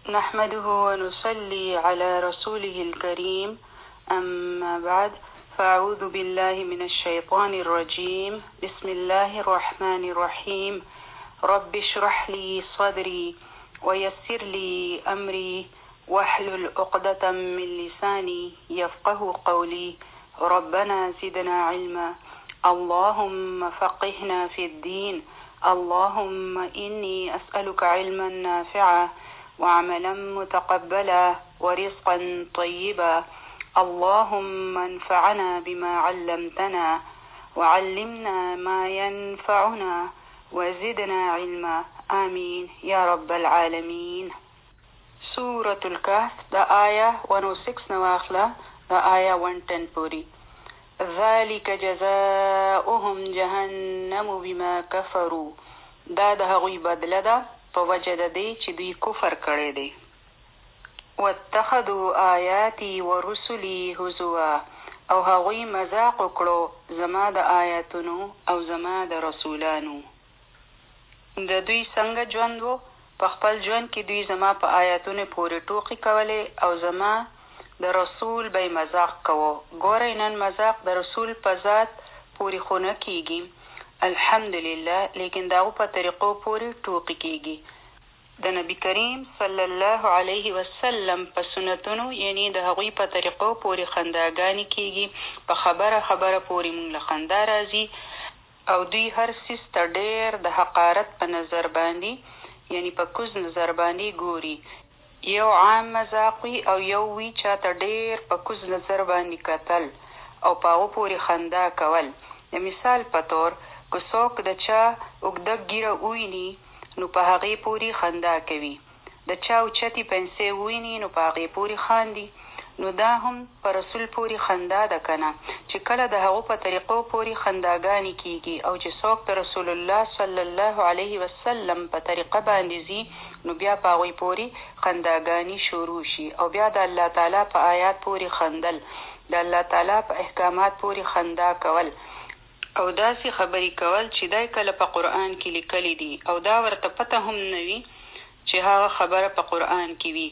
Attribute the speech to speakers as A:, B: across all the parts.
A: نحمده ونصلي على رسوله الكريم أما بعد فأعوذ بالله من الشيطان الرجيم بسم الله الرحمن الرحيم رب اشرح لي صدري ويسر لي أمري واحلل عقدة من لساني يفقه قولي ربنا زدنا علما اللهم فقهنا في الدين اللهم إني أسألك علما نافعا وعملا متقبلا ورزقا طيبا اللهم انفعنا بما علمتنا وعلمنا ما ينفعنا وزدنا علما آمين يا رب العالمين. سورة الكهف دا آية 106 نواخله دا آية 110 پوری. ذلك جزاؤهم جهنم بما كفروا دا د هغوی بدله ده په وجه د دې چې دوی کفر کړی دی. واتخذوا آیاتي ورسلي هزوا او هغوی مذاق وکړو زما د آیاتونو او زما د رسولانو. د دوی څنګه ژوند و؟ په خپل ژوند کې دوی زما په آیاتونو پورې ټوقې کولې او زما د رسول به مذاق کوو. ګورئ نن مذاق د رسول په ذات پورې خو نه کېږي الحمدلله، لیکن د هغو په طریقو پورې ټوقې کېږي. د نبي کریم صلی الله علیه وسلم په سنتونو یعنی د هغوی په طریقو پورې خنداګانې کېږي. په خبره پورې مونږ له خندا راځي او دوی هر څیز ته ډېر د حقارت په نظر باندې یعنی په کوز نظر باندې ګوري. یو عام مذاق وي او یو وي چاته ډېر په کوز نظر باندې کتل او په هغو پورې خندا کول. د مثال په طور که څوک د چا اوږده ږیره وویني نو په هغې پورې خندا کوي، د چا اوچتې پنسې وویني نو په هغې پورې خاندي. نو دا هم په رسول پورې خندا ده که نه، چې کله د هغو په طریقو پورې خنداګانې کېږي او چې څوک د رسول الله صلی الله علیه وسلم په طریقه باندې ځي نو بیا په هغوی پورې خنداګانې شروع شي او بیا د الله تعالی په آیات پورې خندل، د الله تعالی په احکامات پورې خندا کول او داسې خبرې کول چې دای کله په قرآن کې لیکلی دي او دا ورته پته هم نه وي چې هغه خبره په قرآن کې وي.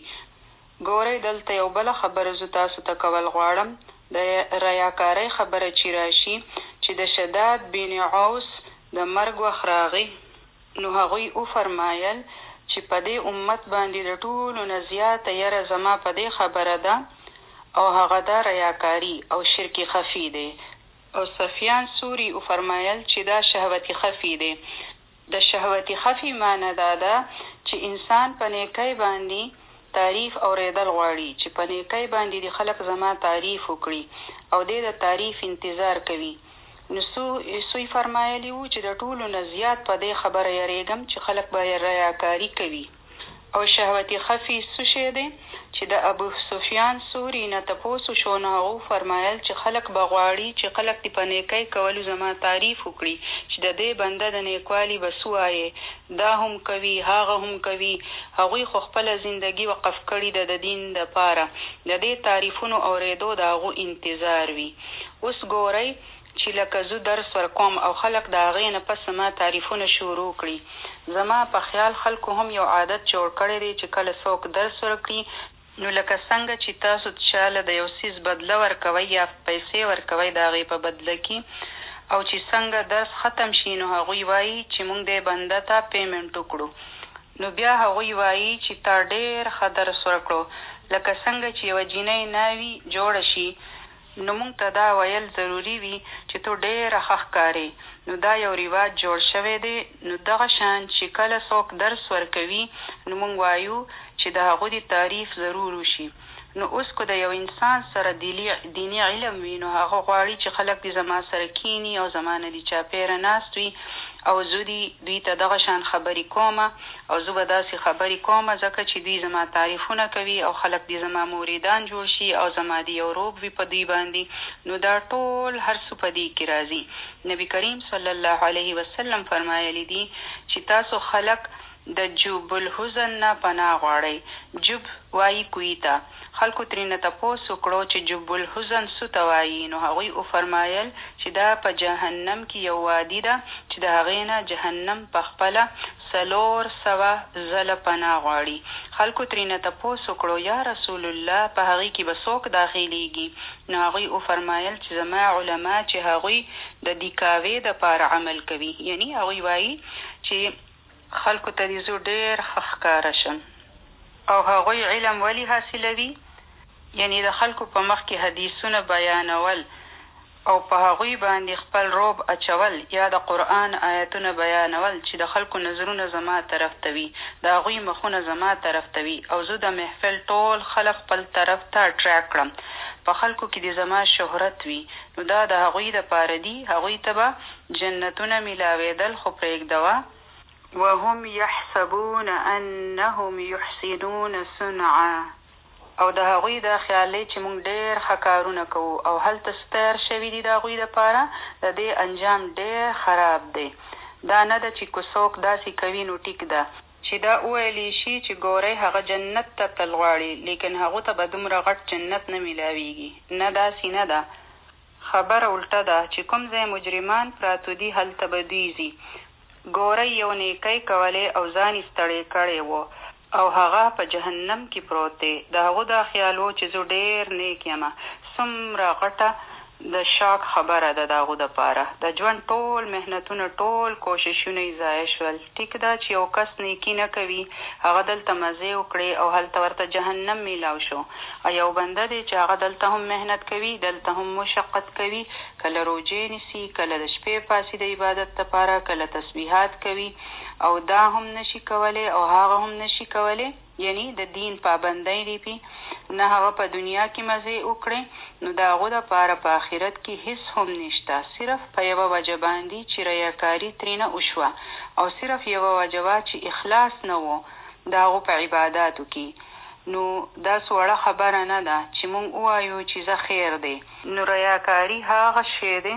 A: ګورئ دلته یو بله خبره زه تاسو ته کول غواړم. د ریاکارۍ خبره چې راشي چې د شداد بن عوس د مرګ وخت راغی نو هغوی وفرمایل چې په دې امت باندې د ټولو نه زیاته یره زما په دې خبره ده او هغه دا ریاکاري او شرک خفي دی. او سفیان سوری وفرمایل چې دا شهوتي خفي دی. د شهوتي خفي معنی دا ده چې انسان په نیکۍ باندې تعریف اورېدل غواړي، چې په نیکۍ باندې د خلک زما تعریف وکړي او دې د تعریف انتظار کوي. نو سوی فرمایلی وو چې د ټولو نه زیات په دې خبره یریږم چې خلک به ریاکاري کوي. او شهوتي خفي څه شی دی چې د ابو سفیان سوری نه تپوس وشو نو هغه فرمایل چې خلک به غواړي چې خلک دې په نیکۍ کولو زما تعریف وکړي چې د دې بنده د نیکوالي به څه وایې، دا هم کوي هغه هم کوي. هغوی خو خپله زندګي وقف کړي د دین دپاره، د دې تعریفونو اورېدو د هغو انتظار وي. اوس ګورئ چې لکه زه درس ورکوم او خلک د هغې نه پس ما تعریفونه شروع کړي. زما په خیال خلکو هم یو عادت جوړ کړی دی چې کله څوک درس ورکړي نو لکه څنګه چې تاسو چاله د یو څیز بدله ورکوئ یا پیسې ورکوئ د هغې په بدله کې او چې څنګه درس ختم شي نو هغوی وایي چې موږ دې بنده ته پیمنټ وکړو. نو بیا هغوی وایي چې تا ډېر ښه درس ورکړو. لکه څنګه چې یوه جینۍ ناوي جوړه شي نو موږ ته دا ویل ضروري وي چې تو ډېره ښه ښکارې. نو دا یو رواج جوړ شوی دی. نو دغه شان چې کله څوک درس ورکوي نو موږ وایو چې د هغو د تعریف ضرور وشي. نو اوس که د یو انسان سره دیني علم وي نو هغه غواړي چې خلک دې زما سره کینی او زما نه دې چاپېره ناست وي او زه دوی ته دغه شان خبرې کومه او زه به داسې خبرې کومه ځکه چې دوی زما تعریفونه کوي او خلک دې زما موریدان جوړ شي او زما دې یو روب وي په دوی باندې. نو دا ټول هر څه په دې کې راځي. نبي کریم صلی الله علیه وسلم فرمایلی دي چې تاسو خلک د جوب الحزن نه پناه غواړئ. جوب وایي کوی ته. خلکو ترېنه تپوس وکړو چې جوب الحزن څه ته وایي، نو هغوی وفرمایل چې دا په جهنم کې یو وادي ده چې د هغې نه جهنم په خپله 400 ځله پناه غواړي. خلکو ترېنه تپوس وکړو یا رسول الله په هغې کې به څوک داخلیږي؟ نو هغوی وفرمایل چې زما علما چې هغوی د دیکاوې دپاره عمل کوي، یعنی هغوی وایي چې خلکو ته دې زه ډېر ښه ښکاره شم. او هغوی علم ولې حاصلوي؟ یعنی د خلکو په مخ کې حدیثونه بیانول او په هغوی باندې خپل روب اچول یا د قرآن آیتونه بیانول چې د خلکو نظرونه زما طرف ته وي، د هغوی مخونه زما طرف ته وي او زه د محفل ټول خلک خپل طرف ته اټریکټ کړم، په خلکو کې د زما شهرت وي، نو دا د هغوی دپاره دي. هغوی ته به جنتونه میلاوېدل، خو پرېږدوه وهم یحسبون انهم یحسنون صنعا. او د هغوی دا خیال دی چې موږ ډېر ښه کارونه کوو او هلته ستر شوي دي د هغوی دپاره، د دې انجام ډېر خراب دی. دا نه ده چې که څوک داسې کوي نو ټیک ده چې دا وویلی شي چې ګورئ هغه جنت ته تل غواړي، لیکن هغو ته به دومره غټ جنت نه میلاویږي. نه داسې نه ده، خبره الټه ده چې کوم ځای مجرمان پراتو دي هلته به دوی ځي. ګورئ یو نیکۍ کولی او ځان یې ستړی کړی و او هغه په جهنم کې پروت دی. د هغو دا خیال و چې زه ډېر نیک یمه. څومره غټه د شاک خبره ده د هغو دپاره. د ژوند ټول محنتونه، ټول کوششونه یې ضایع شول. ټیک ده چې یو کس نیکي نه کوي، هغه دلته مزې وکړې او هلته ورته جهنم میلاو شو. او یو بنده دی چې هغه دلته هم محنت کوي، دلته هم مشقت کوي، کله روجې نیسي، کله د شپې پاسي د عبادت دپاره، کله تسبیحات کوي او دا هم نشي کولی او هغه هم نشي کولی، یعنی د دین پابندۍ دی پی نه هغه په دنیا کې مزې وکړي، نو د هغو دپاره په آخرت کې هیڅ هم نشته. صرف په یوه وجه باندې چې ریاکاري ترېنه وشوه او صرف یوه وجه وه چې اخلاص نه و د هغو په عباداتو کې. نو دا وړه خبره نه ده چې مونږ ووایو چې زه خیر دی. نو ریاکاري هغه شی دی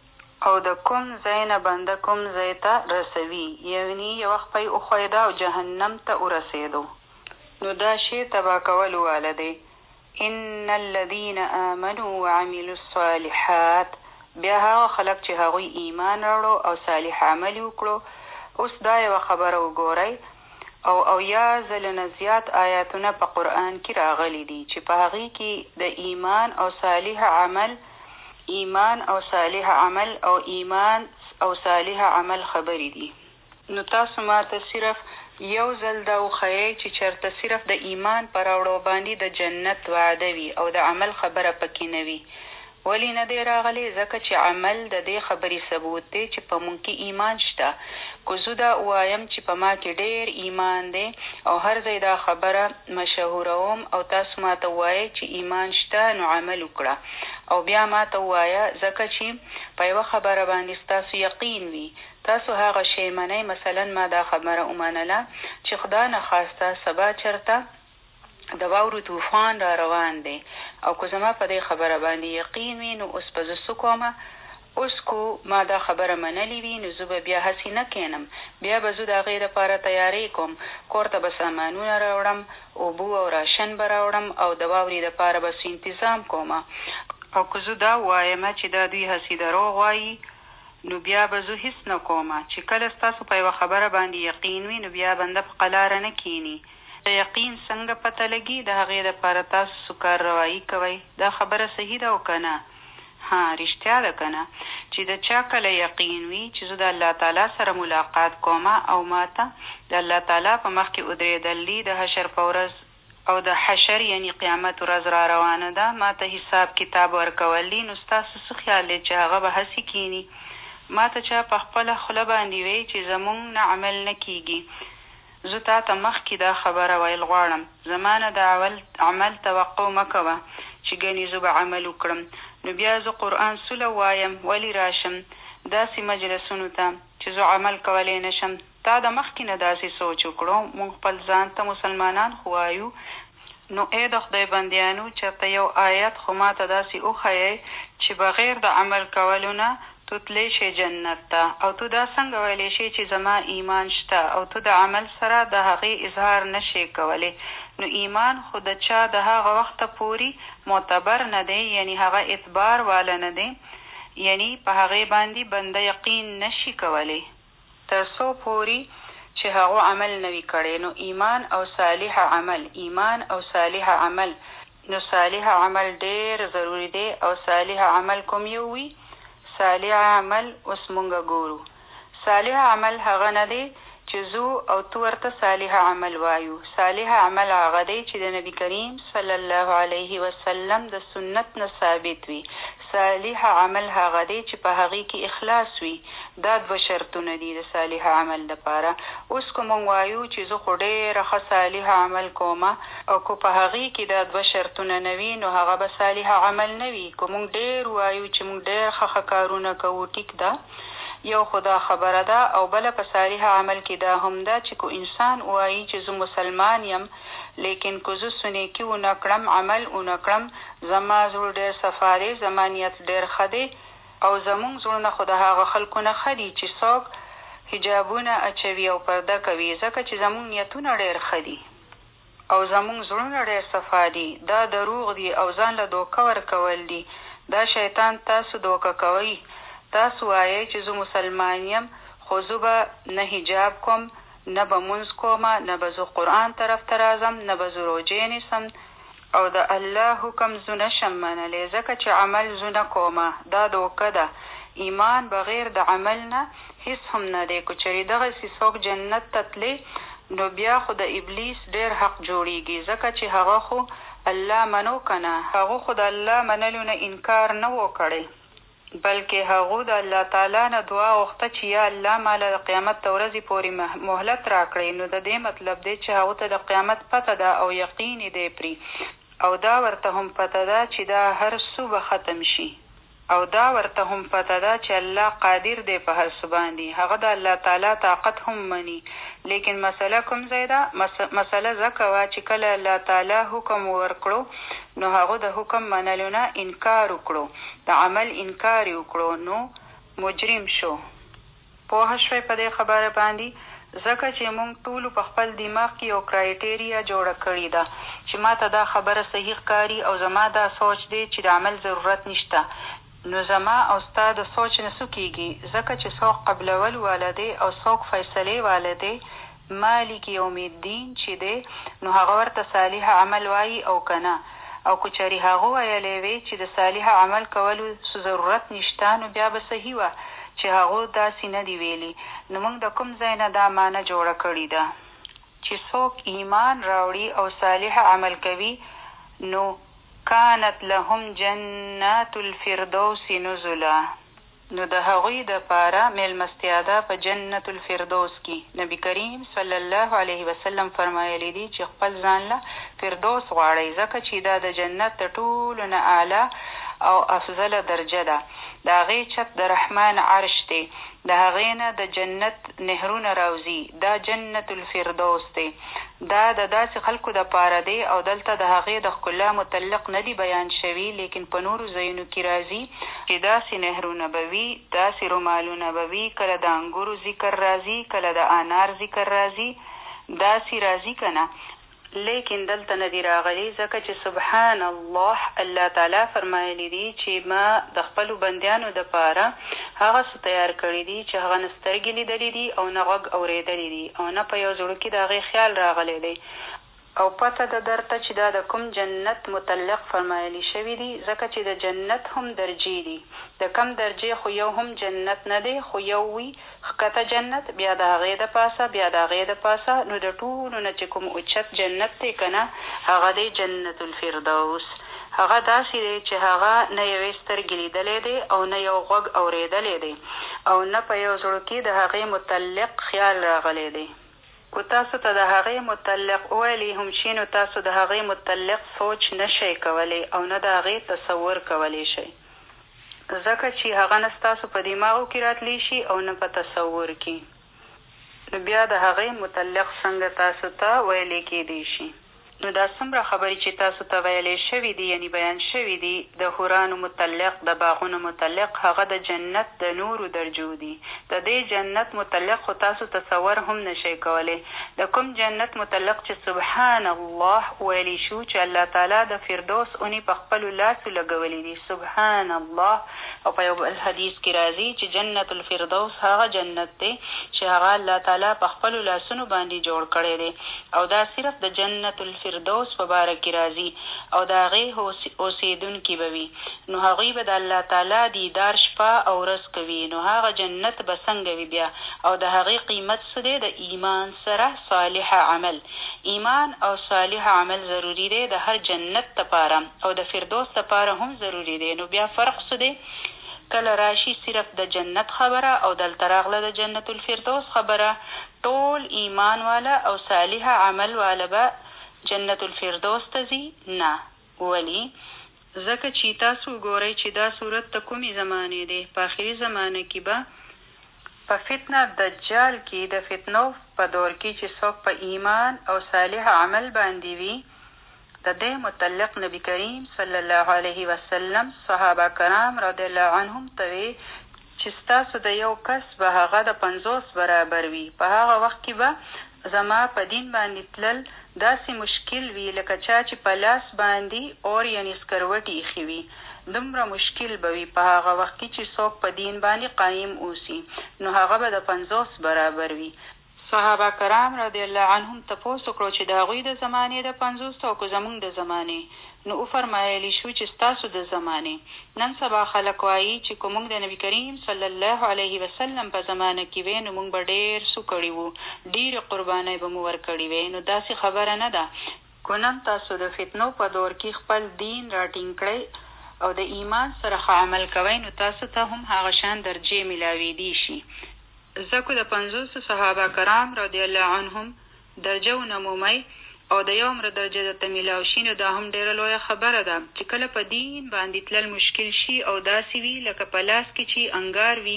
A: او د کوم ځای نه بنده کوم ځای ته رسوي، یعنی یو وخت پی وښویده او جهنم ته ورسېدو، نو دا شی تبا کولو واله دی. ان الذین آمنوا وعملوا الصالحات، بیا هغه خلک چې هغوی ایمان راوړو او صالح عمل وکړو. اوس دا یوه خبره وګورئ، او یا ځله نه زیات آیاتونه په قرآن کې راغلي دي چې په هغې کې د ایمان او صالح عمل او ایمان او صالح عمل خبرې دي. نو تاسو ما ته صرف یو ځل دا وښیئ چې چېرته صرف د ایمان په راوړو باندې د جنت وعده وي او د عمل خبره پکې نه وي. ولې نه دی راغلی؟ ځکه چې عمل د دې خبرې ثبوت دی چې په مونږ کې ایمان شته. که زه دا ووایم چې په ما کې ډېر ایمان دی او هر ځای دا خبره مشهوروم او تاسو ما ته ووایئ چې ایمان شته، نو عمل وکړه او بیا ما ته ووایه، ځکه چې په یوه خبره باندې ستاسو یقین وي، تاسو هغه شی منئ. مثلا ما دا خبره ومنله چې خدا نخواسته سبا چېرته د واورو طوفان را روان دی او که زما په دې خبره باندې یقین وي، نو اوس به زه څه کومه؟ اوس کو ما دا خبره منلې وي، نو زه به بیا هسې نه کینم، بیا به زه د هغې دپاره تیاری کوم، کور ته به سامانونه راوړم، اوبو او راشن به راوړم او د واورې دپاره به انتظام کوم. او که زه دا ووایم چې دا دوی هسې دروغ وایي، نو بیا به زه هیڅ نه کومه. چې کله ستاسو په یوه خبره باندې یقین وي، نو بیا بنده په قلاره نه کینی. د یقین څنګه پته لګي؟ د هغې دپاره تاسو کارروایي کوئ. دا خبره صحیح ده او که نه؟ رښتیا ده که نه؟ چې د چا کله یقین وي چې زه د الله تعالی سره ملاقات کوم او ما ته د الله تعالی په مخ کې ودرېدل دي، د حشر په ورځ او د حشر یعنی قیامت ورځ را روانه ده، ما ته حساب کتاب ورکول دي، نو ستاسو څه خیال دی چې هغه به هسې کینی؟ ما ته چا په خپله خوله باندې وی چې زمونږ نه عمل نه کیږي، زه تا ته مخکې دا خبره ویل غواړم، زما نه د عمل توقع مه کوه چې ګنې زه به عمل وکړم. نو بیا زه قرآن سوله وایم، ولی راشم داسې مجلسونو ته چې زه عمل کولی نشم؟ تا د مخکې نه داسې سوچ وکړو، مونږ خپل ځان ته مسلمانان خو وایو. نو ای د خدای بندیانو، چېرته یو آیت خو ما ته داسې وښیئ چې بغیر د عمل کولو نه تو تلی شي جنت ته، او تو دا څنګه ویلی شي چې زما ایمان شته او تو د عمل سره د هغې اظهار نشي کولی؟ نو ایمان خو د چا د هغه وخته پورې معتبر نه دی، یعنی هغه اعتبار والا نه دی، یعنی په هغې باندې بنده یقین نشي کولی تر څو پورې چې هغو عمل نوي کړی. نو ایمان او صالح عمل نو صالح عمل ډېر ضروري دی. او صالح عمل کوم یو وي؟ صالح عمل اوس مونږ ګورو. صالح عمل هغه نه دی چې زو او تو ورته صالح عمل وایو. صالح عمل هغه دی چې د نبي کریم صلی الله علیه وسلم د سنت نه ثابت وي. صالح عمل هغه دی چې په هغې کې اخلاص وي. دا دوه شرطونه دي د صالح عمل لپاره. اوس که مونږ وایو چې زه خو ډېره ښه صالح عمل کومه او که په هغې کې دا دوه شرطونه نه وي نو هغه به صالح عمل نه وي. که مونږ ډېر وایو چې مونږ ډېر ښه کارونه کوو، ټیک ده، یو خدا خبره ده. او بله په صالح عمل کې دا هم ده چې که انسان وایي چې زه مسلمان یم لیکن که زه سنیکي ونه کړم، عمل ونه کړم، زما زړه ډېر صفا دی، زما نیت ډېر ښه دی، او زمونږ زړونه خو د هغه خلکو نه ښه دي چې څوک حجابونه اچوي او پرده کوي، ځکه چې زمونږ نیتونه ډېر ښه دي او زمونږ زړونه ډېر صفا دي. دا دروغ دي او ځان له دوکه ورکول دي. دا شیطان تاسو دوکه کوي. تاسو وایئ چې زه مسلمان یم خو زه به نه حجاب کوم، نه به مونځ کومه، نه به زه قرآن طرف ته راځم، نه به زه روژې نیسم او د الله حکم زه نشم منلی ځکه چې عمل زه نه کومه. دا دوکه ده. ایمان بغیر د عمل نه هیڅ هم نه دی. که چېرې دغسې څوک جنت ته تلی نو بیا خو د ابلیس ډېر حق جوړیږي، ځکه چې هغه خو الله منو که نه، هغه خو د الله منلو نه انکار نه و کړی، بلکې هغو د الله تعالی نه دعا غوښته چې یا الله ماله د قیامت د ورځې پورې مهلت راکړئ. نو د دې مطلب دی چې هغو ته د قیامت پته ده او یقین دی پرې، او دا ورته هم پته ده چې دا هر څه به ختم شي، او دا ورته هم پته ده چې الله قادر دی په هر څه باندې. هغه د الله تعالی طاقت هم مني. لیکن مسله کوم ځای ده؟ مسله ځکه وه چې کله الله تعالی حکم ورکړو نو هغه د حکم منلو نه انکار وکړو، د عمل انکار یې وکړو، نو مجرم شو. پوه شوئ په دې خبره باندې؟ ځکه چې مونږ ټولو په خپل دماغ کې یو کرایټیریا جوړه کړې ده چې ما ته دا خبره صحیح ښکاري او زما دا سوچ دی چې د عمل ضرورت نشته. نو زما او ستا د سوچ نه څه کېږي؟ ځکه چې څوک قبلول والا دی او څوک فیصلې والا دی، مالک یوم الدین چې دی، نو هغه ورته صالح عمل وایي او که نه. او که چېرې هغه ویلی وی چې د صالح عمل کولو ضرورت نشته نو بیا به صحیح وه چې هغو داسې نه دی ویلي. نو موږ د کوم ځای نه دا معنی جوړه کړې ده چې څوک ایمان راوړي او صالح عمل کوي نو کانت لهم جنات الفردوس نزلا، نو د هغوی دپاره میلمستیا ده په جنت الفردوس کې. نبی کریم صلی الله علیه وسلم فرمایلی دي چې خپل ځان له فردوس غواړئ، ځکه چې دا د جنت د ټولو نه اعلی او افضله درجه ده. د هغې چت د رحمان عرش دی، د هغې نه د جنت نهرونه راوځي. دا جنت الفردوس دی. دا د داسې خلکو دپاره دی او دلته د هغې د ښکلا متعلق نه دی بیان شوي، لیکن په نورو ځایونو کې راځي چې داسې نهرونه به وي، داسې رومالونه به وي، کله د انګورو ذکر راځي، کله د انار ذکر راځي، داسې راځي که نه. لیکن دلته نه دی راغلی ځکه چې سبحان الله، الله تعالی فرمایلی دي چې ما د خپلو بندیانو دپاره هغه څه تیار کړي دي چې هغه نه سترګې لیدلی دي او نه غوږ اورېدلی دي او نه په یو زړه کې د هغې خیال راغلی دی. او پته ده درته چې دا د کوم جنت متعلق فرمایلی شوي دي، ځکه چې د جنت هم درجې دي. د کم درجې خو یو هم جنت نه دی، خو یو وي ښکته جنت، بیا د هغې د پاسه، بیا د هغې د پاسه. نو د ټولو نه چې کوم اوچت جنت دی که نه، هغه دی جنت الفردوس. هغه داسې دی چې هغه نه یوې سترګې لیدلی دی او نه یو غوږ اورېدلی دی او نه په یو زړه کې د هغې متعلق خیال راغلی دی. که تاسو ته د هغې متعلق وویلی هم شي نو تاسو د هغې متعلق سوچ نشئ کولی او نه د هغې تصور کولی شئ، ځکه چې هغه نه ستاسو په دماغو کې راتلی شي او نه په تصور کې. نو بیا د هغې متعلق څنګه تاسو ته ویلی کېدی شي؟ نو دا څومره خبرې چې تاسو ته ویلې شوي دي یعنی بیان شوي دي د حورانو متعلق د باغونو متعلق هغه د جنت د نورو درجو دي. د دې جنت متعلق خو تاسو تصور هم نشئ کولی. د کوم جنت متعلق چې سبحان الله ویلی شو چې الله تعالی د فردوس اونې په خپلو لاسو لګولي دي. سبحان الله. او په یو بل حدیث کې راځي چې جنت الفردوس هغه جنت دی چې هغه الله تعالی په خپلو لاسونو باندې جوړ کړی دی او دا صرف د جنت الفردوس په باره کې راځي او د هغې اوسېدونکي به وي. نو هغوی به د الله تعالی دیدار شپه او ورځ کوي. نو هغه جنت به څنګه وي بیا؟ او د هغې قیمت څه دی؟ د ایمان سره صالح عمل. ایمان او صالح عمل ضروري دی د هر جنت دپاره او د فردوس دپاره هم ضروري دی. نو بیا فرق څه دی؟ کله راشي صرف د جنت خبره او دلته راغله د جنت الفردوس خبره، ټول ایمان والا او صالح عمل والا به جنت الفردوس ته ځي؟ نه. ولی؟ ځکه چې تاسو ګورئ چې دا صورت د کومې زمانې دی. په آخري زمانه کې به په فتنه دجال کې د فتنو په دور کې چې څوک په ایمان او صالح عمل باندې وي د دې متعلق نبی کریم صلی الله علیه وسلم صحابه کرام رضی الله عنهم ته وی چې ستاسو د یو کس به هغه د 50 برابر وي. په هغه وخت کې به زما په دین باندې تلل داسې مشکل وي لکه چا چې په لاس باندې اور یعنی سکروټي ایښي وي. دومره مشکل به وي په هغه وخت کې چې څوک په دین باندې قایم اوسي. نو هغه به د 50 برابر وي. صحابه کرام رضی الله عنهم تپوس وکړو چې د هغوی د زمانې د 50 او که زمونږ د زمانې. نو وفرمایلی شو چې ستاسو د زمانې. نن سبا خلک وایي چې که موږ د نبي کریم صلی الله علیه وسلم په زمانه کې وی نو موږ به ډېر څه کړي وو، ډېرې قربانۍ به مو ورکړي وی. نو داسې خبره نه ده. که نن تاسو د فتنو په دور کې خپل دین راټینګ کړئ او د ایمان سره ښه عمل کوئ نو تاسو ته هم هغه شان درجې میلاویدی شي. ځکه د 50 صحابه کرام رضی الله عنهم درجه ونمومئ او د یو عمر درجه درته میلاو شي نو دا هم ډېره لویه خبره ده چې کله په دین باندې تلل مشکل شي او داسې وي لکه په لاس کې چې انګار وي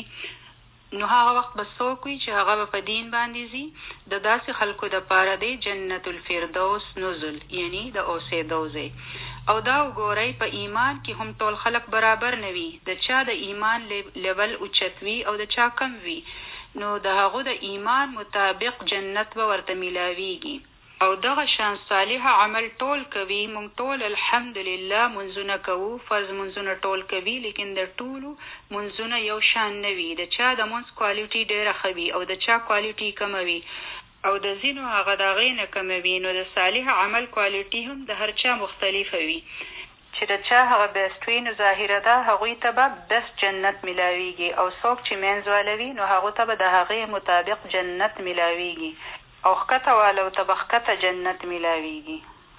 A: نو هغه وخت به څوک وي چې هغه به په دین باندې ځي. د داسې خلکو دپاره دی جنت الفردوس نزل یعنی د اوسېدو ځای. او دا وګورئ په ایمان کې هم ټول خلک برابر نه وي. د چا د ایمان لیول اوچت وي او د چا کم وي. نو د هغو د ایمان مطابق جنت به ورته میلاویږي. او دغه شان صالح عمل ټول کوي. مونږ ټول الحمدلله منځونه کوو، فرض منځونه ټول کوي، لیکن د ټولو منځونه یو شان نه وي. د چا د منځ کوالیټي ډېره ښه وي او د چا کوالیټي کمه وي او د ځینو هغه د هغې نه کمه وي. نو د صالح عمل کوالیټي هم د هر چا مختلفه وي. چې د چا هغه بیسټ وي نو ظاهره ده هغوی ته به بیسټ جنت میلاویږي او څوک چې منځ واله وي نو هغو ته به د هغې مطابق جنت میلاویږي او ښکته والو ته به ښکته جنت میلاویږي.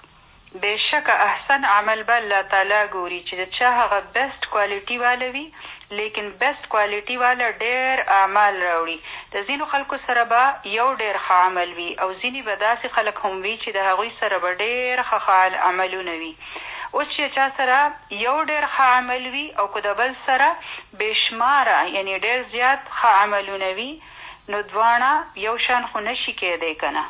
A: بېشکه احسن عمل به الله تعالی ګوري چې د چا هغه بیسټ کوالیټي واله وي لیکن بیسټ کوالیټي واله ډېر اعمال راوړي. د ځینو خلکو سره به یو ډېر ښه عمل وي او ځینې به داسې خلک هم وي چې د هغوی سره به ډېر ښه عملونه وي. اوس چې چا سره یو ډېر ښه عمل وي او که د بل سره بېشماره یعنی ډېر زیات ښه عملونه وي نو دواړه یو شان خو نشي کېدی که نه.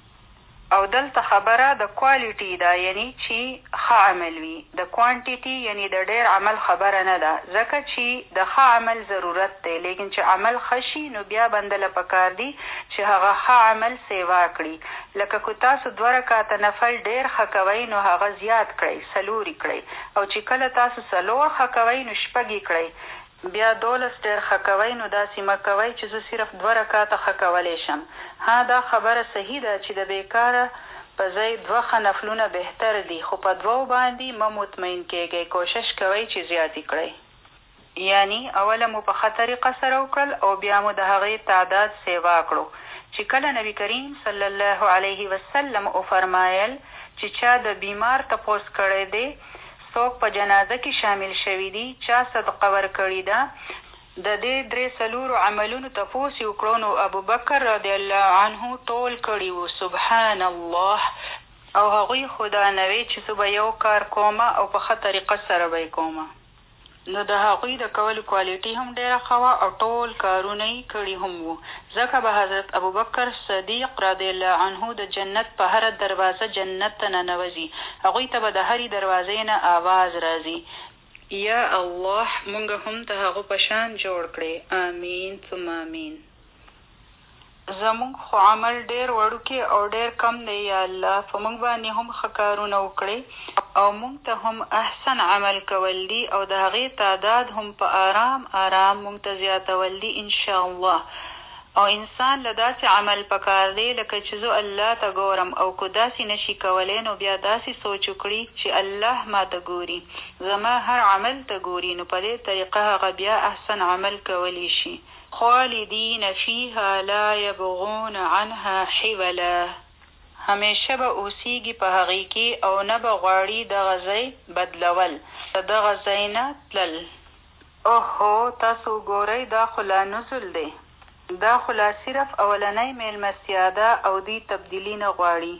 A: او دلته خبره د کوالیټي ده یعنی چې ښه عمل وي. د کوانټیټي یعنی د ډېر عمل خبره نه ده ځکه چې د ښه عمل ضرورت دی لیکن چې عمل ښه شي نو بیا بندله پکار دي چې هغه ښه عمل سیوا کړي. لکه که تاسو 2 رکعته نفل ډېر ښه کوئ نو هغه زیات کړئ، 4 کړئ. او چې کله تاسو 4 ښه کوئ نو 6 کړئ. بیا 12 ډېر ښه کوئ نو داسې مه کوئ چې زه صرف 2 رکعته ښه کولی شم. ها دا خبره صحیح ده چې د بیکاره په ځای 2 ښه نفلونه بهتر دي خو په 2 باندې مه مطمئن کېږئ. کوشش کوئ چې زیاتې کړئ. یعنی اوله مو په ښه طریقه سره وکړل او بیا مو د هغې تعداد سیوا کړو. چې کله نبی کریم صلی الله علیه وسلم وفرمایل چې چا د بیمار تپوس کړی دی څوک په جنازه کې شامل شوي دي چا صدقه ورکړې ده د دې 3 عملونو تپوس یې وکړو نو ابوبکر رضی الله عنه ټول کړي وو. سبحان الله. او هغوی خو دا نه وی چې زه به یو کار کومه او په ښه طریقه سره به یې کومه. نو د هغوی د کولو کوالټي هم ډېره ښه وه او ټول کارونه یې کړي هم وو. ځکه به حضرت ابوبکر صدیق رضی الله عنه د جنت په هره دروازه جنت ته ننوځي. هغوی ته به د هرې دروازې نه آواز راځي، یا الله مونږ هم د هغو په شان جوړ کړې، آمین ثم آمین. زمونږ خو عمل ډېر وړوکی او ډېر کم دی، یا الله په مونږ باندې هم ښه کارونه وکړي او مونږ ته هم احسن عمل کول دي او د هغې تعداد هم په آرام آرام مونږ ته زیاتول دي انشاءالله. او انسان له داسې عمل پکار دی لکه چې زه الله ته ګورم، او که داسې نشي کولی نو بیا داسې سوچ وکړي چې الله ما ته ګوري، زما هر عمل ته ګوري، نو په دې طریقه هغه بیا احسن عمل کولی شي. خالدین فیها لا یبغون عنها حولا، همیشه به اوسیږي په هغې کې او نه به غواړي دغه ځای بدلول، د دغه ځای نه تلل. اوهو تاسو ګورئ دا خو لا نزل دی، دا خو لا صرف اولنی میلمستیا ده او دوی تبدیلي نه غواړي.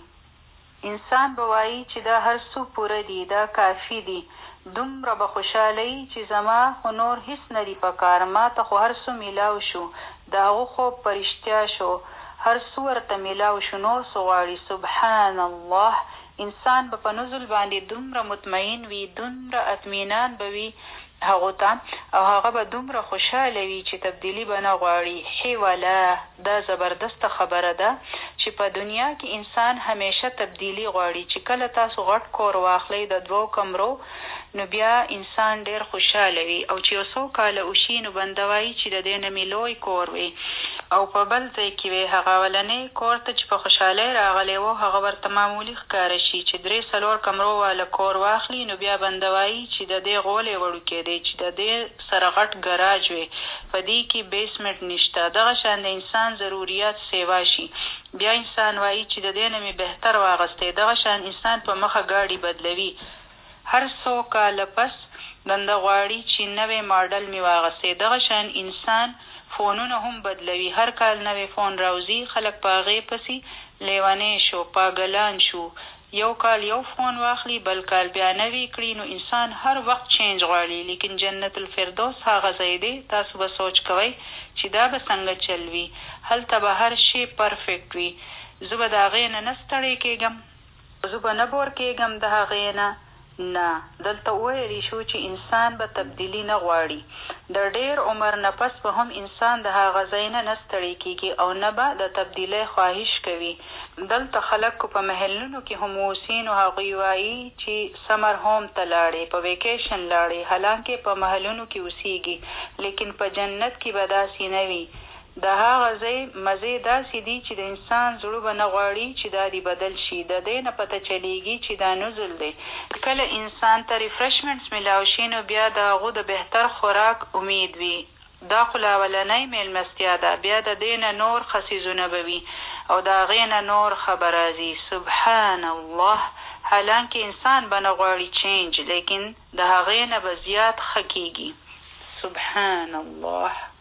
A: انسان به وایي چې دا هر څه پوره دي، دا کافي دي، دومره به خوشحاله چې زما خو نور هیڅ نه دي په کار، ما ته خو هر څه میلاو شو، د هغو خوب په رښتیا شو، هر څه ورته میلاو شو، نور څه غواړي. سبحان الله، انسان به په نزل باندې دومره مطمئن وي، دومره اطمینان به وي هغو ته، او هغه به دومره خوشحاله وي چې تبدیلي به نه غواړي. حولا، دا زبردسته خبره ده چې په دنیا کې انسان همیشه تبدیلي غواړي. چې کله تاسو غټ کور واخلئ د 2 کمرو، نو بیا انسان ډېر خوشحاله وي، او چې 100 کاله وشي نو بنده وایي چې د دې نه مې لوی کور وي، او په بل ځای کې وي هغه اولنی کور ته چې په خوشحالۍ راغلی و هغه ورته معمولي ښکاره شي. چې 3-4 کمرو والا کور واخلي نو بیا بنده وایي چې د دې غولی وړوکی دی، چې د دې سره غټ ګراج وي، په دې کې بیسمنټ نشته. دغه شان د انسان ضروریات سیوا شي، بیا انسان وایي چې د دې نه مې بهتر واغستی. دغه شان انسان په مخه ګاډي بدلوي، هر 100 کاله پس بنده غواړي چې نوی ماډل مې واغستی. دغه شان انسان فونونه هم بدلوي، هر کال نوی فون راوځي، خلک په هغې پسې لیونی شو، پاگلان شو، یو کال یو فون واخلي بل کال بیا نوی کړي. نو انسان هر وخت چینج غواړي، لیکن جنت الفردوس هغه ځای دی، تاسو به سوچ کوئ چې دا به څنګه چل وي، هلته به هر شی پرفیکټ وي. زه به د هغې نه ستړی کېږم، زه به نه بور کېږم د هغې نه. دلته وویلی شو چې انسان به تبدیلي نه غواړي، د ډېر عمر نه پس به هم انسان د هغه ځای نه ستړی کېږي او نه به د تبدیلۍ خواهش کوي. دلته خلک په محلونو کې هم اوسي، نو هغوی وایي چې سمر هوم ته لاړې، په ویکیشن لاړې، حالانکې په محلونو کې اوسیږي، لیکن په جنت کې به داسې نه وي. د هغه ځای مزې داسې دي چې د انسان زړه به نه غواړي چې دا دې بدل شي. د دې نه پته چلیږي چې دا نزل دی. کله انسان ته ریفرشمنټس میلاو شي نو بیا د هغو د بهتر خوراک امید وي. دا خو له اولنۍ میلمستیا ده، بیا د دې نه نور خصیزونه به وي او د هغې نه نور ښه به راځي. سبحان الله، حالانکې انسان به نه غواړي چینج، لیکن د هغې نه به زیات ښه کېږي. سبحان الله.